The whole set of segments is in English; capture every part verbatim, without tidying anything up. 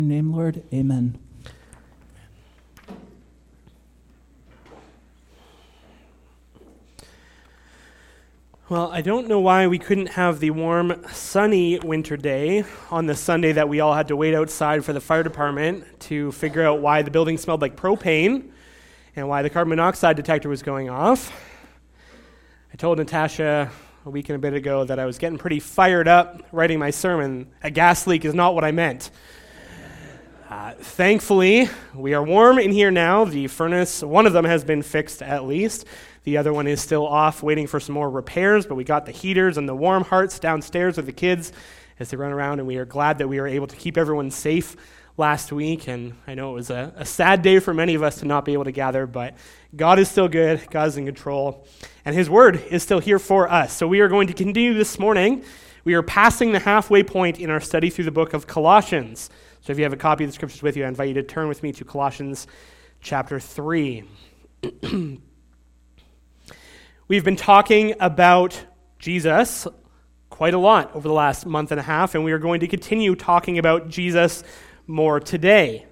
In your name, Lord, amen. Well, I don't know why we couldn't have the warm, sunny winter day on the Sunday that we all had to wait outside for the fire department to figure out why the building smelled like propane and why the carbon monoxide detector was going off. I told Natasha a week and a bit ago that I was getting pretty fired up writing my sermon. A gas leak is not what I meant. Uh, thankfully, we are warm in here now. The furnace, one of them has been fixed at least. The other one is still off, waiting for some more repairs, but we got the heaters and the warm hearts downstairs with the kids as they run around, and we are glad that we were able to keep everyone safe last week. And I know it was a, a sad day for many of us to not be able to gather, but God is still good, God is in control, and His Word is still here for us. So we are going to continue this morning. We are passing the halfway point in our study through the book of Colossians. So if you have a copy of the scriptures with you, I invite you to turn with me to Colossians chapter three. We've been talking about Jesus quite a lot over the last month and a half, and we are going to continue talking about Jesus more today.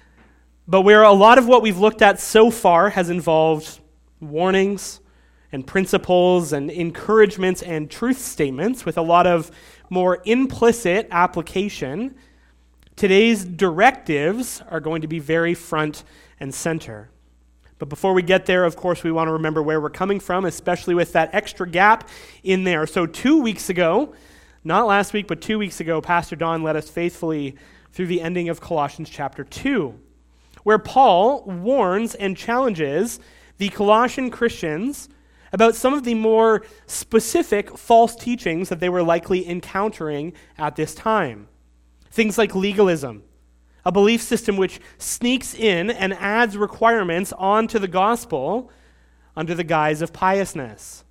But where a lot of what we've looked at so far has involved warnings and principles and encouragements and truth statements with a lot of more implicit application, today's directives are going to be very front and center. But before we get there, of course, we want to remember where we're coming from, especially with that extra gap in there. So two weeks ago, not last week, but two weeks ago, Pastor Don led us faithfully through the ending of Colossians chapter two, where Paul warns and challenges the Colossian Christians about some of the more specific false teachings that they were likely encountering at this time. Things like legalism, a belief system which sneaks in and adds requirements onto the gospel under the guise of piousness.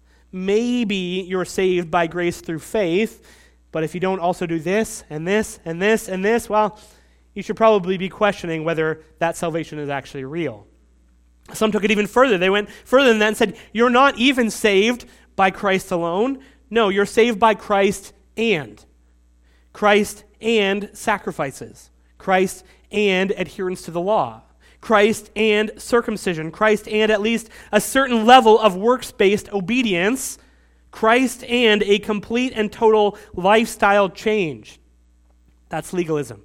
Maybe you're saved by grace through faith, but if you don't also do this and this and this and this, well, you should probably be questioning whether that salvation is actually real. Some took it even further. They went further than that and said, you're not even saved by Christ alone. No, you're saved by Christ and. Christ and sacrifices. Christ and adherence to the law. Christ and circumcision. Christ and at least a certain level of works-based obedience. Christ and a complete and total lifestyle change. That's legalism.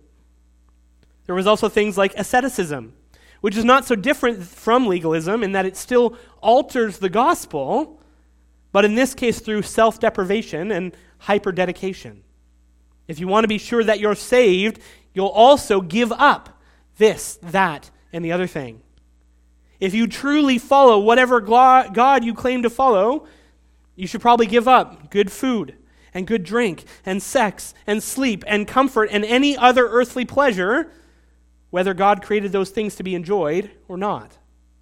There was also things like asceticism, which is not so different from legalism in that it still alters the gospel, but in this case through self-deprivation and hyper-dedication. If you want to be sure that you're saved, you'll also give up this, that, and the other thing. If you truly follow whatever God you claim to follow, you should probably give up good food and good drink and sex and sleep and comfort and any other earthly pleasure, whether God created those things to be enjoyed or not.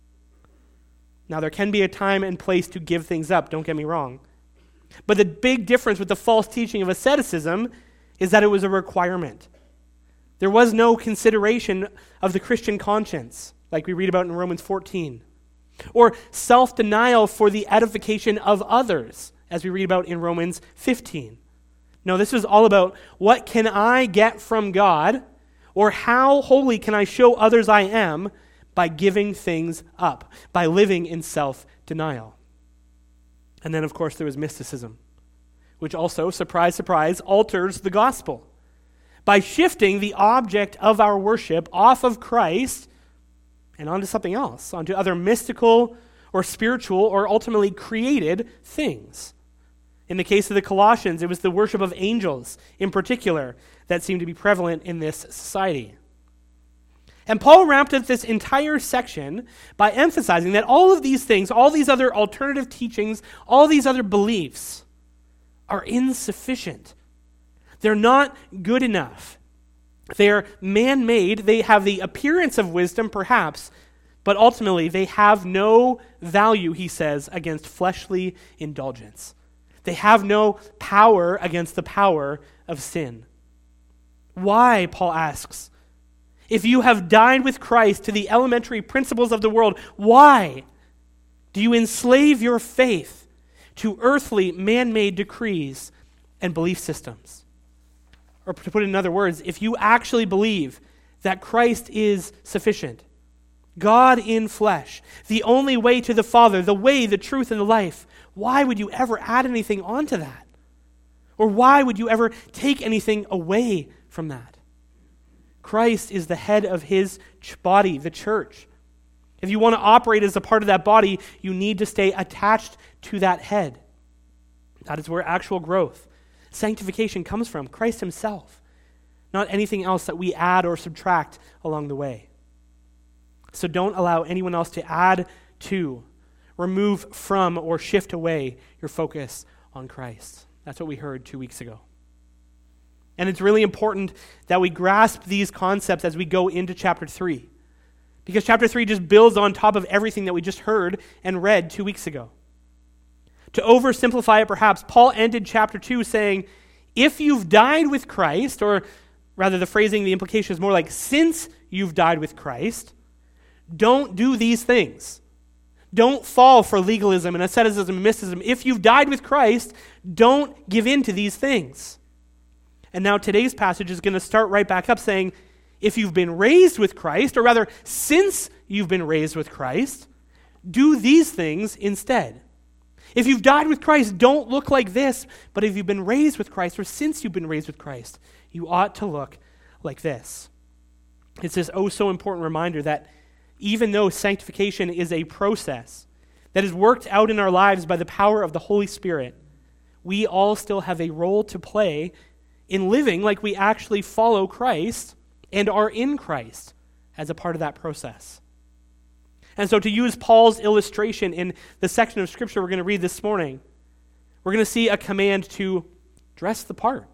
Now, there can be a time and place to give things up, don't get me wrong. But the big difference with the false teaching of asceticism is that it was a requirement. There was no consideration of the Christian conscience, like we read about in Romans fourteen, or self-denial for the edification of others, as we read about in Romans fifteen. No, this was all about what can I get from God, or how holy can I show others I am by giving things up, by living in self-denial. And then, of course, there was mysticism, which also, surprise, surprise, alters the gospel by shifting the object of our worship off of Christ and onto something else, onto other mystical or spiritual or ultimately created things. In the case of the Colossians, it was the worship of angels in particular that seemed to be prevalent in this society. And Paul wrapped up this entire section by emphasizing that all of these things, all these other alternative teachings, all these other beliefs are insufficient. They're not good enough. They're man-made. They have the appearance of wisdom, perhaps, but ultimately they have no value, he says, against fleshly indulgence. They have no power against the power of sin. Why, Paul asks, if you have died with Christ to the elementary principles of the world, why do you enslave your faith to earthly, man-made decrees and belief systems? Or to put it in other words, if you actually believe that Christ is sufficient. God in flesh, the only way to the Father, the way, the truth, and the life. Why would you ever add anything onto that? Or why would you ever take anything away from that? Christ is the head of his body, the church. If you want to operate as a part of that body, you need to stay attached to that head. That is where actual growth, sanctification comes from, Christ himself, not anything else that we add or subtract along the way. So don't allow anyone else to add to, remove from, or shift away your focus on Christ. That's what we heard two weeks ago. And it's really important that we grasp these concepts as we go into chapter three. Because chapter three just builds on top of everything that we just heard and read two weeks ago. To oversimplify it perhaps, Paul ended chapter two saying, if you've died with Christ, or rather the phrasing, the implication is more like, since you've died with Christ, don't do these things. Don't fall for legalism and asceticism and mysticism. If you've died with Christ, don't give in to these things. And now today's passage is going to start right back up saying, if you've been raised with Christ, or rather, since you've been raised with Christ, do these things instead. If you've died with Christ, don't look like this, but if you've been raised with Christ, or since you've been raised with Christ, you ought to look like this. It's this oh so important reminder that even though sanctification is a process that is worked out in our lives by the power of the Holy Spirit, we all still have a role to play in living like we actually follow Christ and are in Christ as a part of that process. And so to use Paul's illustration in the section of Scripture we're going to read this morning, we're going to see a command to dress the part.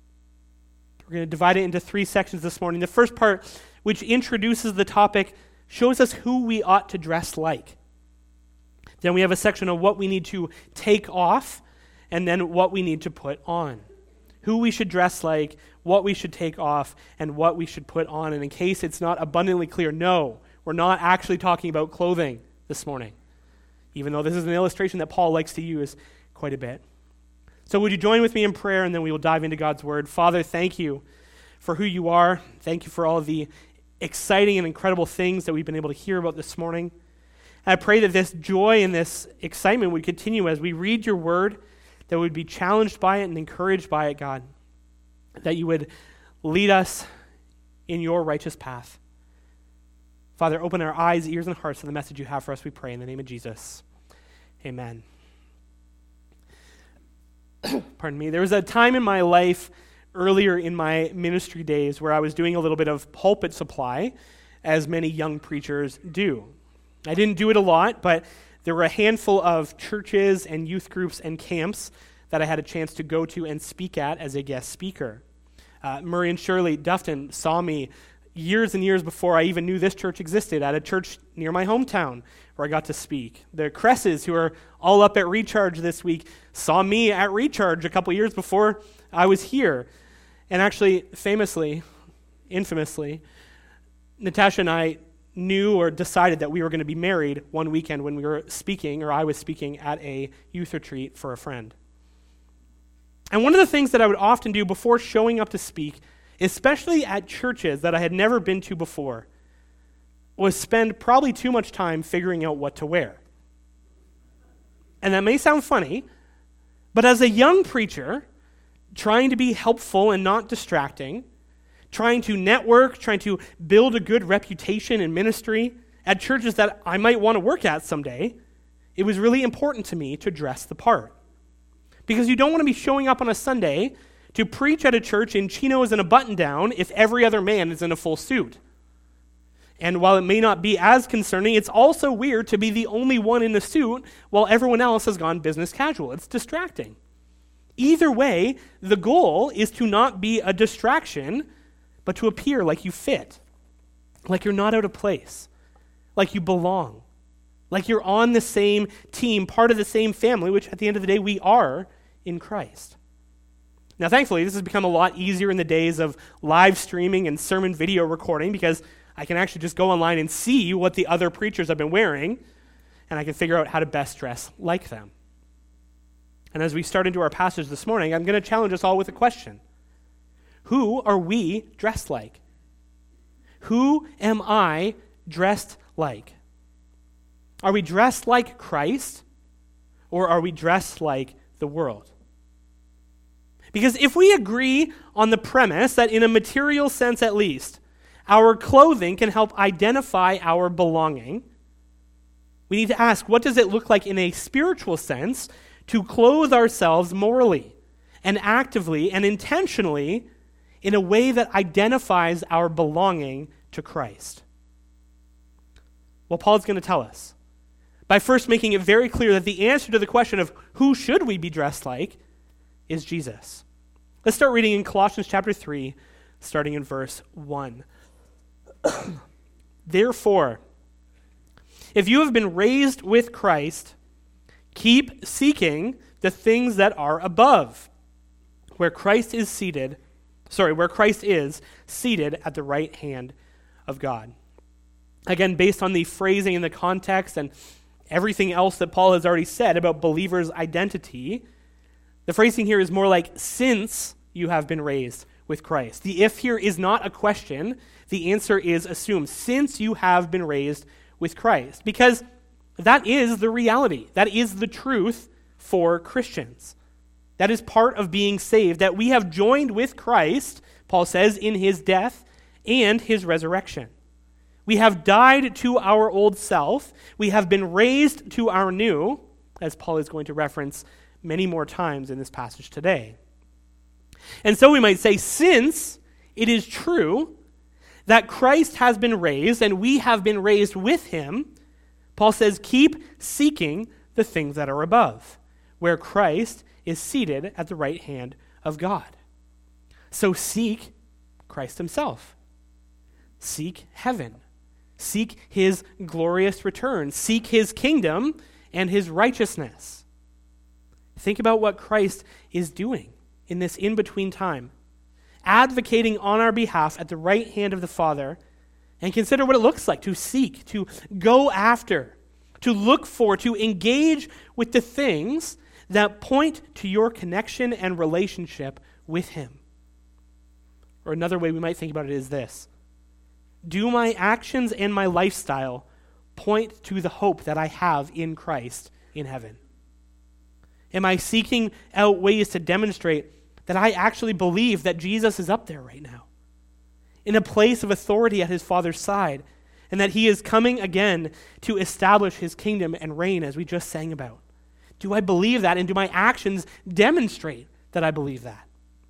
We're going to divide it into three sections this morning. The first part, which introduces the topic, shows us who we ought to dress like. Then we have a section of what we need to take off, and then what we need to put on. Who we should dress like, what we should take off, and what we should put on. And in case it's not abundantly clear, no, we're not actually talking about clothing this morning, even though this is an illustration that Paul likes to use quite a bit. So would you join with me in prayer, and then we will dive into God's word. Father, thank you for who you are. Thank you for all of the exciting and incredible things that we've been able to hear about this morning. And I pray that this joy and this excitement would continue as we read your word, that we would be challenged by it and encouraged by it, God, that you would lead us in your righteous path. Father, open our eyes, ears, and hearts to the message you have for us, we pray in the name of Jesus. Amen. Pardon me. There was a time in my life earlier in my ministry days where I was doing a little bit of pulpit supply, as many young preachers do. I didn't do it a lot, but there were a handful of churches and youth groups and camps that I had a chance to go to and speak at as a guest speaker. Uh, Murray and Shirley Dufton saw me years and years before I even knew this church existed at a church near my hometown where I got to speak. The Cresses, who are all up at Recharge this week, saw me at Recharge a couple years before I was here. And actually, famously, infamously, Natasha and I knew or decided that we were going to be married one weekend when we were speaking, or I was speaking at a youth retreat for a friend. And one of the things that I would often do before showing up to speak, especially at churches that I had never been to before, was spend probably too much time figuring out what to wear. And that may sound funny, but as a young preacher, trying to be helpful and not distracting, trying to network, trying to build a good reputation in ministry at churches that I might want to work at someday, it was really important to me to dress the part. Because you don't want to be showing up on a Sunday to preach at a church in chinos and a button-down if every other man is in a full suit. And while it may not be as concerning, it's also weird to be the only one in a suit while everyone else has gone business casual. It's distracting. Either way, the goal is to not be a distraction, but to appear like you fit, like you're not out of place, like you belong, like you're on the same team, part of the same family, which at the end of the day we are in Christ. Now, thankfully, this has become a lot easier in the days of live streaming and sermon video recording, because I can actually just go online and see what the other preachers have been wearing, and I can figure out how to best dress like them. And as we start into our passage this morning, I'm going to challenge us all with a question. Who are we dressed like? Who am I dressed like? Are we dressed like Christ, or are we dressed like the world? Because if we agree on the premise that in a material sense at least, our clothing can help identify our belonging, we need to ask, what does it look like in a spiritual sense to clothe ourselves morally and actively and intentionally in a way that identifies our belonging to Christ? Well, Paul's going to tell us by first making it very clear that the answer to the question of who should we be dressed like is Jesus. Let's start reading in Colossians chapter three, starting in verse one. Therefore, if you have been raised with Christ, keep seeking the things that are above, where Christ is seated, sorry, where Christ is seated at the right hand of God. Again, based on the phrasing and the context and everything else that Paul has already said about believers' identity, the phrasing here is more like, since you have been raised with Christ. The if here is not a question. The answer is assumed. Since you have been raised with Christ. Because that is the reality. That is the truth for Christians. That is part of being saved, that we have joined with Christ, Paul says, in his death and his resurrection. We have died to our old self. We have been raised to our new, as Paul is going to reference many more times in this passage today. And so we might say, since it is true that Christ has been raised and we have been raised with him, Paul says, keep seeking the things that are above, where Christ is seated at the right hand of God. So seek Christ himself. Seek heaven. Seek his glorious return. Seek his kingdom and his righteousness. Think about what Christ is doing in this in-between time, advocating on our behalf at the right hand of the Father, and consider what it looks like to seek, to go after, to look for, to engage with the things that point to your connection and relationship with him. Or another way we might think about it is this: do my actions and my lifestyle point to the hope that I have in Christ in heaven? Am I seeking out ways to demonstrate that I actually believe that Jesus is up there right now, in a place of authority at his Father's side, and that he is coming again to establish his kingdom and reign, as we just sang about? Do I believe that, and do my actions demonstrate that I believe that?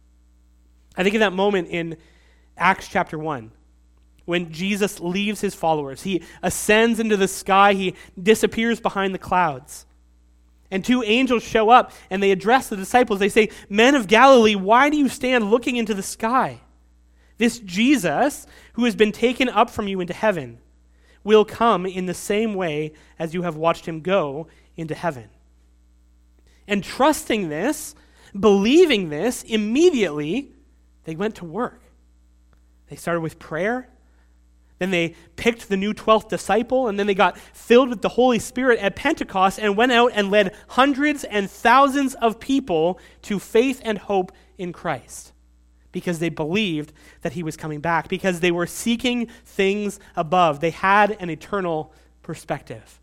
I think of that moment in Acts chapter one, when Jesus leaves his followers. He ascends into the sky, he disappears behind the clouds. And two angels show up and they address the disciples. They say, "Men of Galilee, why do you stand looking into the sky? This Jesus, who has been taken up from you into heaven, will come in the same way as you have watched him go into heaven." And trusting this, believing this, immediately they went to work. They started with prayer. Then they picked the new twelfth disciple, and then they got filled with the Holy Spirit at Pentecost and went out and led hundreds and thousands of people to faith and hope in Christ, because they believed that he was coming back, because they were seeking things above. They had an eternal perspective.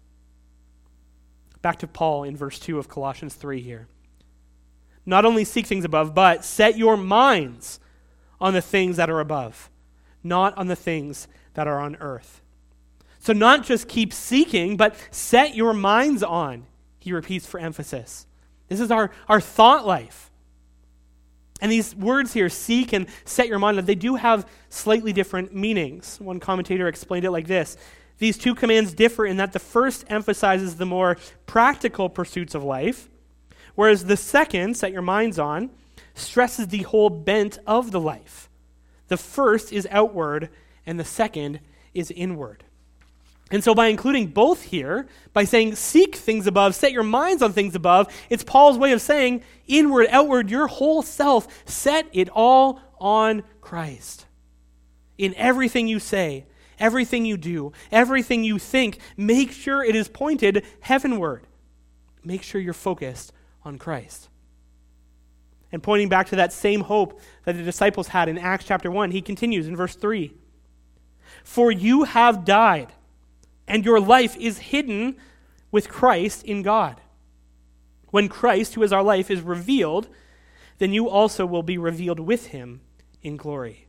Back to Paul in verse two of Colossians three here. Not only seek things above, but set your minds on the things that are above, not on the things that are on earth. So not just keep seeking, but set your minds on, he repeats for emphasis. This is our, our thought life. And these words here, seek and set your mind on, they do have slightly different meanings. One commentator explained it like this: these two commands differ in that the first emphasizes the more practical pursuits of life, whereas the second, set your minds on, stresses the whole bent of the life. The first is outward, and the second is inward. And so by including both here, by saying seek things above, set your minds on things above, it's Paul's way of saying inward, outward, your whole self, set it all on Christ. In everything you say, everything you do, everything you think, make sure it is pointed heavenward. Make sure you're focused on Christ. And pointing back to that same hope that the disciples had in Acts chapter one, he continues in verse three. For you have died, and your life is hidden with Christ in God. When Christ, who is our life, is revealed, then you also will be revealed with him in glory.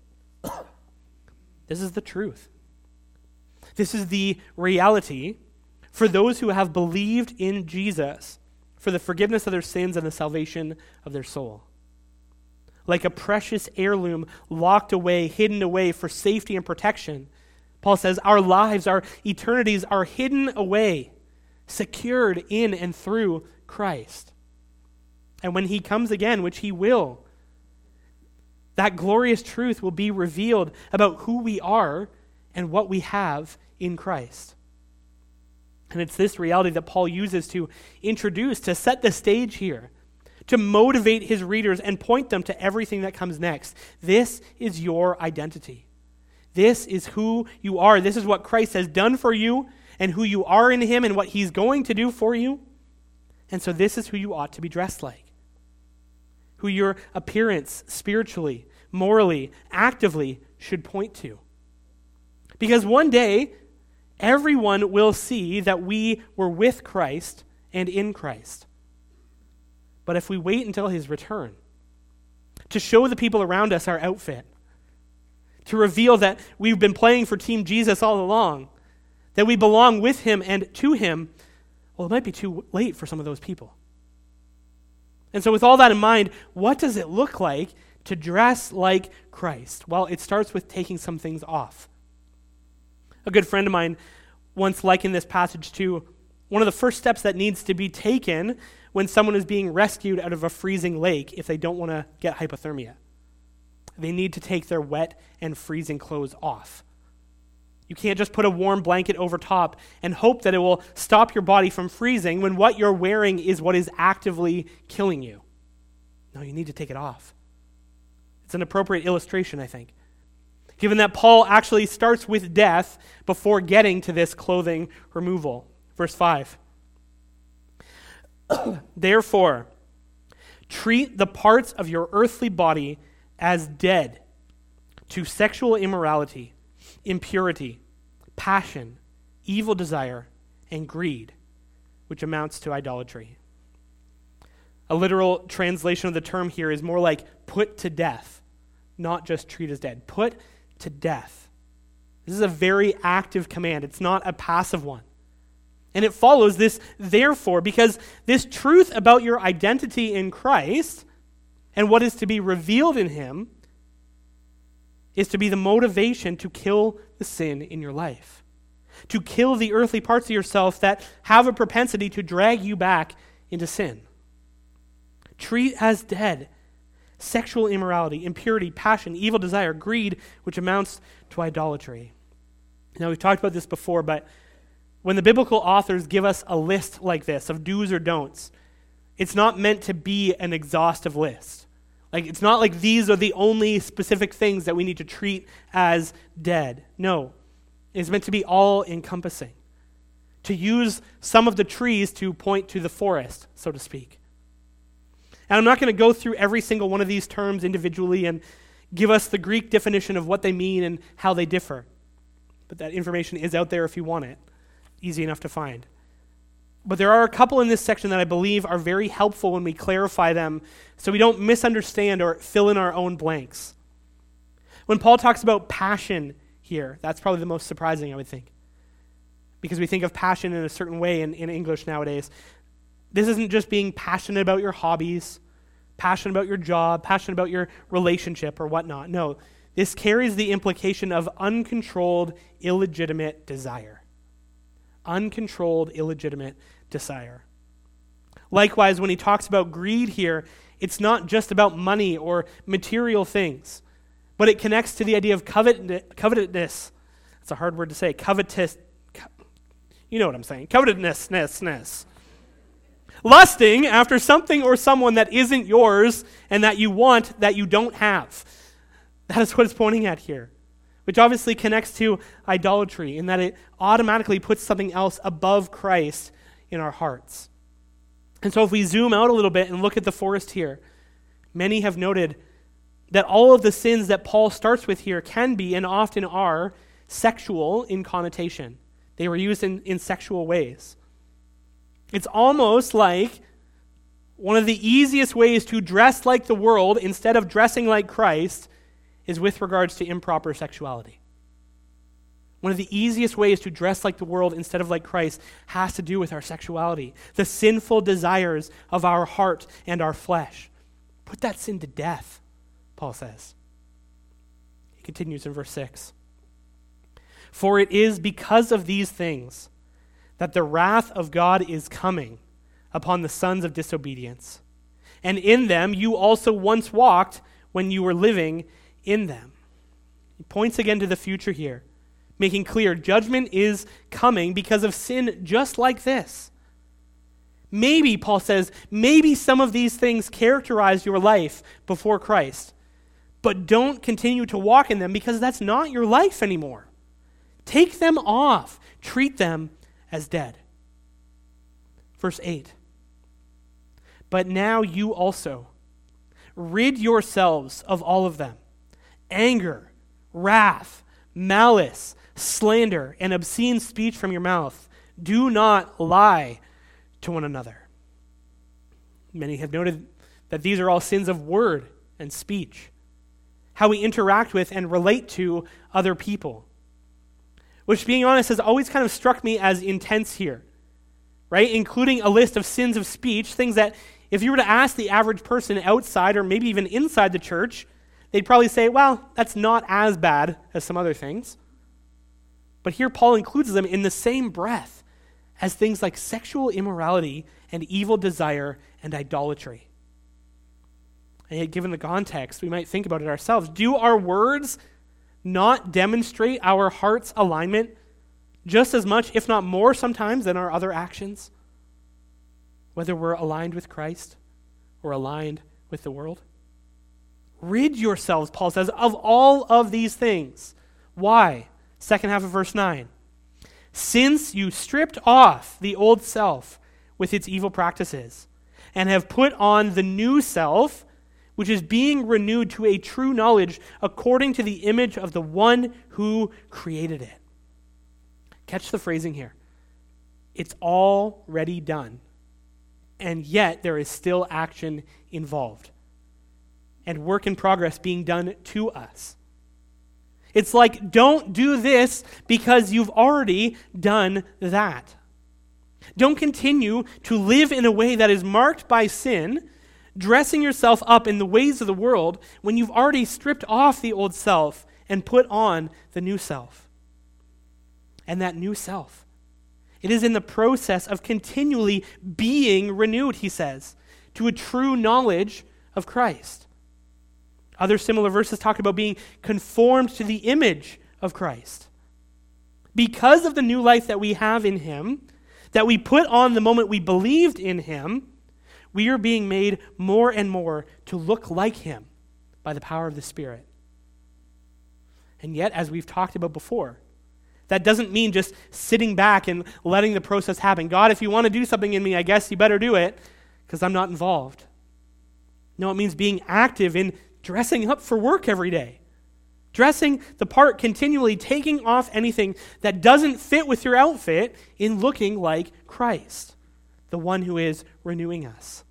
This is the truth. This is the reality for those who have believed in Jesus for the forgiveness of their sins and the salvation of their soul. Like a precious heirloom locked away, hidden away for safety and protection, Paul says our lives, our eternities are hidden away, secured in and through Christ. And when he comes again, which he will, that glorious truth will be revealed about who we are and what we have in Christ. And it's this reality that Paul uses to introduce, to set the stage here, to motivate his readers and point them to everything that comes next. This is your identity. This is who you are. This is what Christ has done for you and who you are in him and what he's going to do for you. And so this is who you ought to be dressed like. Who your appearance spiritually, morally, actively should point to. Because one day, everyone will see that we were with Christ and in Christ. But if we wait until his return to show the people around us our outfit, to reveal that we've been playing for Team Jesus all along, that we belong with him and to him, well, it might be too late for some of those people. And so with all that in mind, what does it look like to dress like Christ? Well, it starts with taking some things off. A good friend of mine once likened this passage to one of the first steps that needs to be taken when someone is being rescued out of a freezing lake if they don't want to get hypothermia. They need to take their wet and freezing clothes off. You can't just put a warm blanket over top and hope that it will stop your body from freezing when what you're wearing is what is actively killing you. No, you need to take it off. It's an appropriate illustration, I think, given that Paul actually starts with death before getting to this clothing removal. Verse five. Therefore, treat the parts of your earthly body as dead to sexual immorality, impurity, passion, evil desire, and greed, which amounts to idolatry. A literal translation of the term here is more like put to death, not just treat as dead. Put to death. This is a very active command. It's not a passive one. And it follows this therefore, because this truth about your identity in Christ and what is to be revealed in him is to be the motivation to kill the sin in your life, to kill the earthly parts of yourself that have a propensity to drag you back into sin. Treat as dead sexual immorality, impurity, passion, evil desire, greed, which amounts to idolatry. Now, we've talked about this before, but when the biblical authors give us a list like this of do's or don'ts, it's not meant to be an exhaustive list. Like, it's not like these are the only specific things that we need to treat as dead. No, it's meant to be all-encompassing, to use some of the trees to point to the forest, so to speak. And I'm not going to go through every single one of these terms individually and give us the Greek definition of what they mean and how they differ. But that information is out there if you want it. Easy enough to find. But there are a couple in this section that I believe are very helpful when we clarify them so we don't misunderstand or fill in our own blanks. When Paul talks about passion here, that's probably the most surprising, I would think. Because we think of passion in a certain way in, in English nowadays. This isn't just being passionate about your hobbies, passionate about your job, passionate about your relationship or whatnot. No, this carries the implication of uncontrolled, illegitimate desire. Uncontrolled, illegitimate desire. Likewise, when he talks about greed here, it's not just about money or material things, but it connects to the idea of covet- covetousness. It's a hard word to say. Covetous. Co- you know what I'm saying. Covetousness. Lusting after something or someone that isn't yours and that you want that you don't have. That is what it's pointing at here. Which obviously connects to idolatry in that it automatically puts something else above Christ in our hearts. And so if we zoom out a little bit and look at the forest here, many have noted that all of the sins that Paul starts with here can be and often are sexual in connotation. They were used in, in sexual ways. It's almost like one of the easiest ways to dress like the world instead of dressing like Christ is with regards to improper sexuality. One of the easiest ways to dress like the world instead of like Christ has to do with our sexuality, the sinful desires of our heart and our flesh. Put that sin to death, Paul says. He continues in verse six. For it is because of these things that the wrath of God is coming upon the sons of disobedience. And in them you also once walked when you were living in them. He points again to the future here, making clear judgment is coming because of sin just like this. Maybe, Paul says, maybe some of these things characterize your life before Christ, but don't continue to walk in them because that's not your life anymore. Take them off. Treat them as dead. Verse eight. But now you also rid yourselves of all of them. Anger, wrath, malice, slander, and obscene speech from your mouth. Do not lie to one another. Many have noted that these are all sins of word and speech. How we interact with and relate to other people. Which, being honest, has always kind of struck me as intense here, right? Including a list of sins of speech, things that if you were to ask the average person outside or maybe even inside the church, they'd probably say, well, that's not as bad as some other things. But here Paul includes them in the same breath as things like sexual immorality and evil desire and idolatry. And yet, given the context, we might think about it ourselves. Do our words not demonstrate our heart's alignment just as much, if not more sometimes, than our other actions? Whether we're aligned with Christ or aligned with the world? Rid yourselves, Paul says, of all of these things. Why? Second half of verse nine. Since you stripped off the old self with its evil practices and have put on the new self, which is being renewed to a true knowledge according to the image of the one who created it. Catch the phrasing here. It's already done, and yet there is still action involved and work in progress being done to us. It's like, don't do this because you've already done that. Don't continue to live in a way that is marked by sin, dressing yourself up in the ways of the world when you've already stripped off the old self and put on the new self. And that new self, it is in the process of continually being renewed, he says, to a true knowledge of Christ. Other similar verses talk about being conformed to the image of Christ. Because of the new life that we have in him, that we put on the moment we believed in him, we are being made more and more to look like him by the power of the Spirit. And yet, as we've talked about before, that doesn't mean just sitting back and letting the process happen. God, if you want to do something in me, I guess you better do it because I'm not involved. No, it means being active in dressing up for work every day. Dressing the part continually, taking off anything that doesn't fit with your outfit in looking like Christ, the one who is renewing us.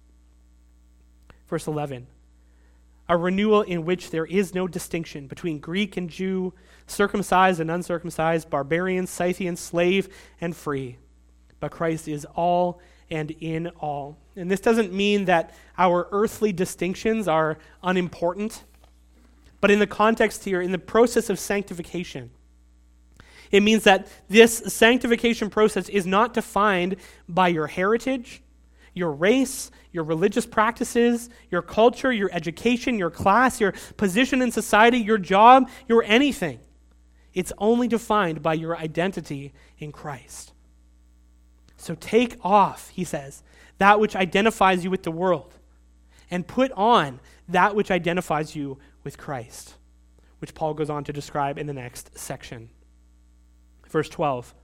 Verse eleven, a renewal in which there is no distinction between Greek and Jew, circumcised and uncircumcised, barbarian, Scythian, slave and free. But Christ is all and in all. And this doesn't mean that our earthly distinctions are unimportant, but in the context here, in the process of sanctification, it means that this sanctification process is not defined by your heritage, your race, your religious practices, your culture, your education, your class, your position in society, your job, your anything. It's only defined by your identity in Christ. So take off, he says, that which identifies you with the world, and put on that which identifies you with Christ, which Paul goes on to describe in the next section. Verse twelve.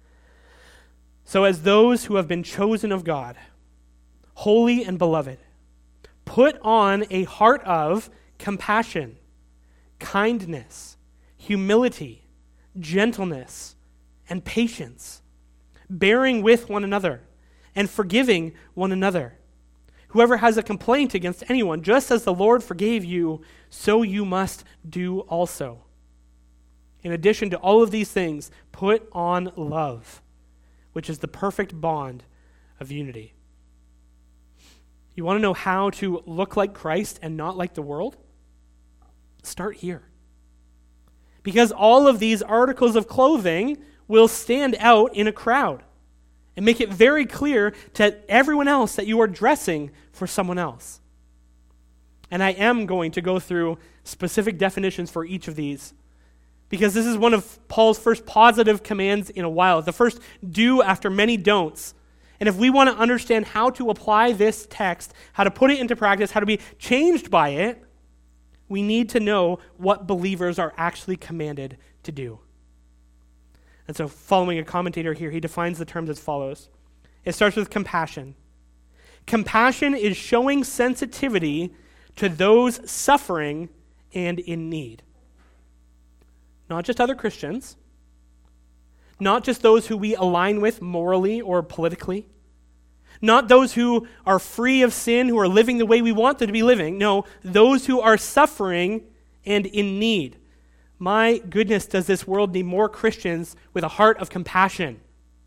So as those who have been chosen of God, holy and beloved, put on a heart of compassion, kindness, humility, gentleness, and patience, bearing with one another, and forgiving one another. Whoever has a complaint against anyone, just as the Lord forgave you, so you must do also. In addition to all of these things, put on love, which is the perfect bond of unity. You want to know how to look like Christ and not like the world? Start here. Because all of these articles of clothing will stand out in a crowd and make it very clear to everyone else that you are dressing for someone else. And I am going to go through specific definitions for each of these, because this is one of Paul's first positive commands in a while, the first do after many don'ts. And if we want to understand how to apply this text, how to put it into practice, how to be changed by it, we need to know what believers are actually commanded to do. And so following a commentator here, he defines the terms as follows. It starts with compassion. Compassion is showing sensitivity to those suffering and in need. Not just other Christians, not just those who we align with morally or politically, not those who are free of sin, who are living the way we want them to be living. No, those who are suffering and in need. My goodness, does this world need more Christians with a heart of compassion?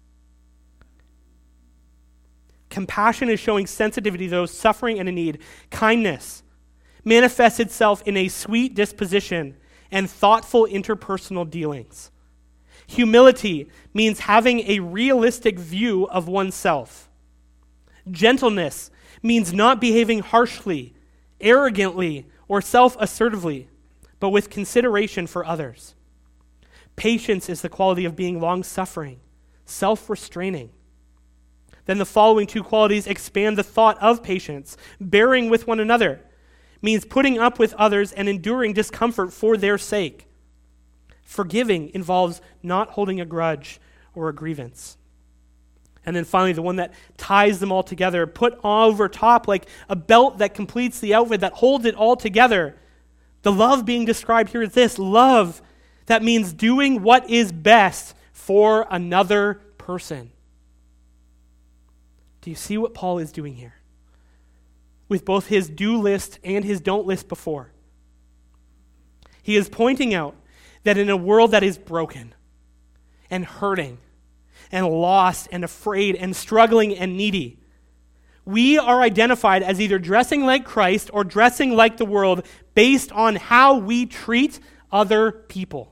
Compassion is showing sensitivity to those suffering and in need. Kindness manifests itself in a sweet disposition and thoughtful interpersonal dealings. Humility means having a realistic view of oneself. Gentleness means not behaving harshly, arrogantly, or self-assertively, but with consideration for others. Patience is the quality of being long-suffering, self-restraining. Then the following two qualities expand the thought of patience. Bearing with one another means putting up with others and enduring discomfort for their sake. Forgiving involves not holding a grudge or a grievance. And then finally, the one that ties them all together, put over top like a belt that completes the outfit, that holds it all together. The love being described here is this, love that means doing what is best for another person. Do you see what Paul is doing here? With both his do list and his don't list before. He is pointing out that in a world that is broken and hurting and lost and afraid and struggling and needy, we are identified as either dressing like Christ or dressing like the world based on how we treat other people.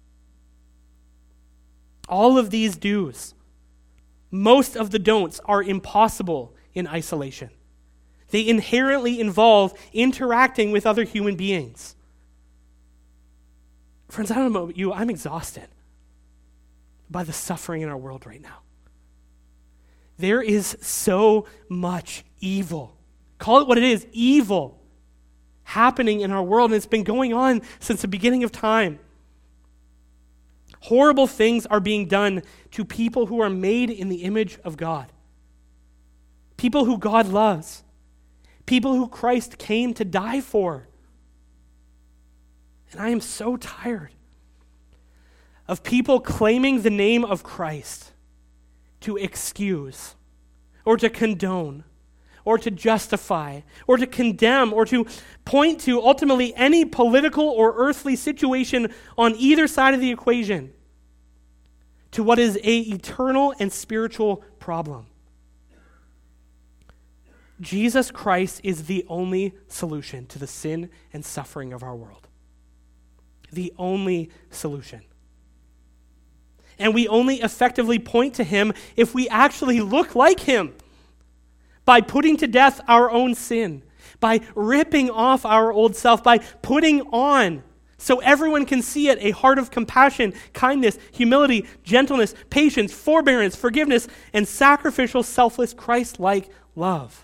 All of these do's, most of the don'ts are impossible in isolation. They inherently involve interacting with other human beings. Friends, I don't know about you, I'm exhausted by the suffering in our world right now. There is so much evil. Call it what it is, evil, happening in our world, and it's been going on since the beginning of time. Horrible things are being done to people who are made in the image of God. People who God loves. People who Christ came to die for. And I am so tired of people claiming the name of Christ to excuse, or to condone, or to justify, or to condemn, or to point to ultimately any political or earthly situation on either side of the equation to what is an eternal and spiritual problem. Jesus Christ is the only solution to the sin and suffering of our world. The only solution. And we only effectively point to him if we actually look like him. By putting to death our own sin. By ripping off our old self. By putting on, so everyone can see it, a heart of compassion, kindness, humility, gentleness, patience, forbearance, forgiveness, and sacrificial, selfless, Christ-like love.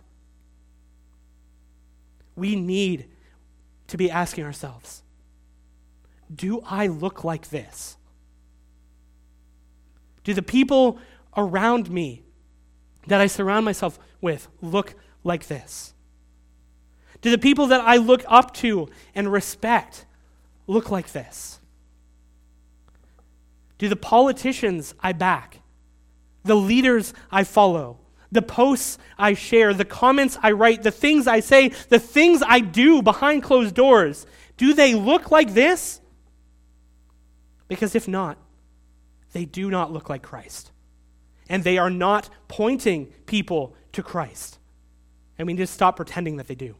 We need to be asking ourselves, do I look like this? Do the people around me that I surround myself with look like this? Do the people that I look up to and respect look like this? Do the politicians I back, the leaders I follow, the posts I share, the comments I write, the things I say, the things I do behind closed doors, do they look like this? Because if not, they do not look like Christ. And they are not pointing people to Christ. And we need to stop pretending that they do.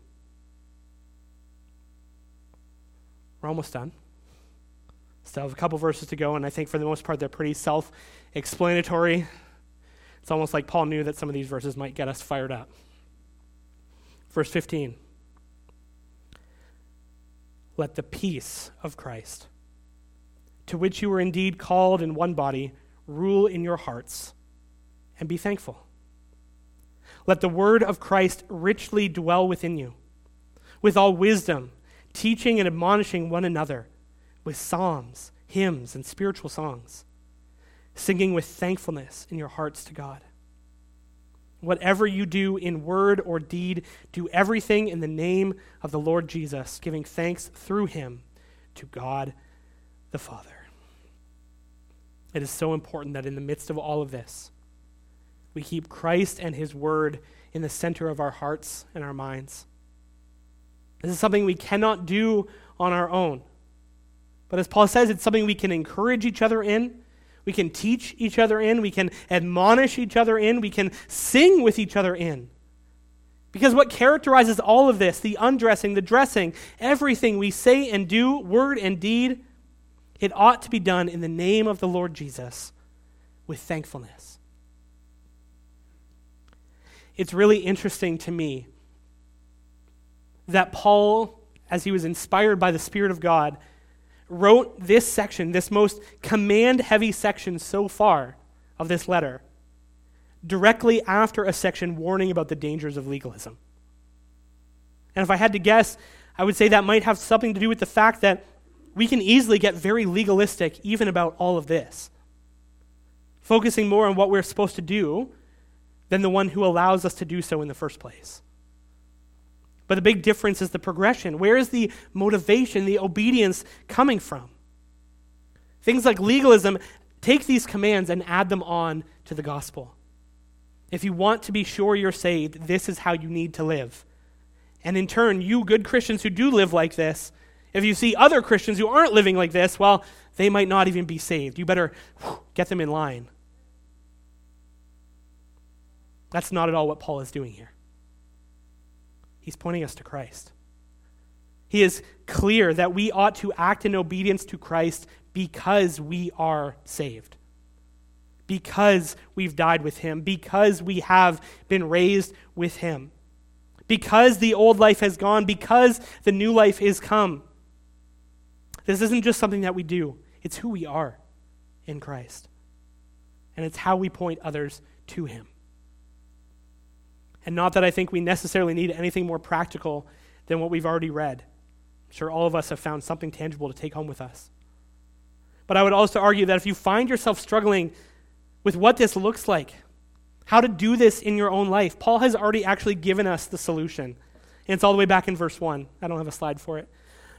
We're almost done. Still have a couple verses to go, and I think for the most part they're pretty self-explanatory. It's almost like Paul knew that some of these verses might get us fired up. Verse fifteen. Let the peace of Christ, to which you were indeed called in one body, rule in your hearts, and be thankful. Let the word of Christ richly dwell within you, with all wisdom, teaching and admonishing one another with psalms, hymns, and spiritual songs, singing with thankfulness in your hearts to God. Whatever you do in word or deed, do everything in the name of the Lord Jesus, giving thanks through him to God the Father. It is so important that in the midst of all of this, we keep Christ and his word in the center of our hearts and our minds. This is something we cannot do on our own. But as Paul says, it's something we can encourage each other in. We can teach each other in. We can admonish each other in. We can sing with each other in. Because what characterizes all of this, the undressing, the dressing, everything we say and do, word and deed, it ought to be done in the name of the Lord Jesus with thankfulness. It's really interesting to me that Paul, as he was inspired by the Spirit of God, wrote this section, this most command-heavy section so far of this letter, directly after a section warning about the dangers of legalism. And if I had to guess, I would say that might have something to do with the fact that we can easily get very legalistic even about all of this, focusing more on what we're supposed to do than the one who allows us to do so in the first place. But the big difference is the progression. Where is the motivation, the obedience coming from? Things like legalism, take these commands and add them on to the gospel. If you want to be sure you're saved, this is how you need to live. And in turn, you good Christians who do live like this, if you see other Christians who aren't living like this, well, they might not even be saved. You better whew, get them in line. That's not at all what Paul is doing here. He's pointing us to Christ. He is clear that we ought to act in obedience to Christ because we are saved, because we've died with him, because we have been raised with him, because the old life has gone, because the new life is come. This isn't just something that we do. It's who we are in Christ. And it's how we point others to him. And not that I think we necessarily need anything more practical than what we've already read. I'm sure all of us have found something tangible to take home with us. But I would also argue that if you find yourself struggling with what this looks like, how to do this in your own life, Paul has already actually given us the solution. And it's all the way back in verse one. I don't have a slide for it.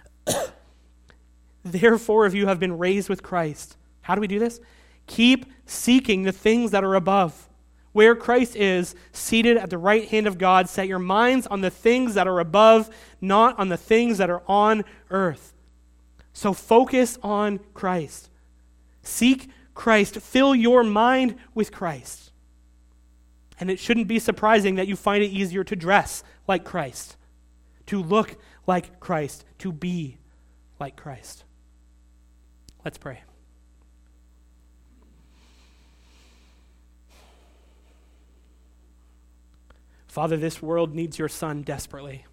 Therefore, if you have been raised with Christ, how do we do this? Keep seeking the things that are above, where Christ is, seated at the right hand of God. Set your minds on the things that are above, not on the things that are on earth. So focus on Christ. Seek Christ. Fill your mind with Christ. And it shouldn't be surprising that you find it easier to dress like Christ, to look like Christ, to be like Christ. Let's pray. Father, this world needs your Son desperately.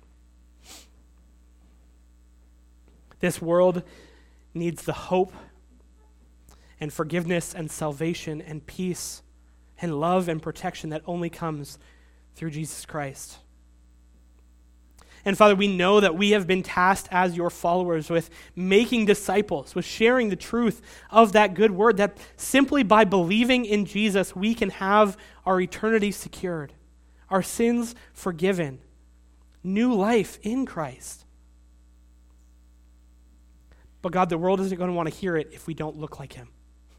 This world needs the hope and forgiveness and salvation and peace and love and protection that only comes through Jesus Christ. And Father, we know that we have been tasked as your followers with making disciples, with sharing the truth of that good word, that simply by believing in Jesus, we can have our eternity secured, our sins forgiven, new life in Christ. But God, the world isn't going to want to hear it if we don't look like him.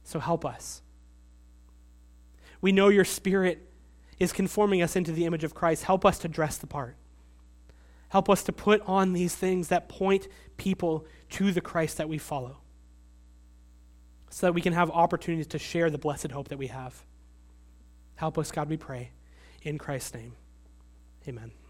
So help us. We know your Spirit is conforming us into the image of Christ. Help us to dress the part. Help us to put on these things that point people to the Christ that we follow, so that we can have opportunities to share the blessed hope that we have. Help us, God, we pray. In Christ's name, amen.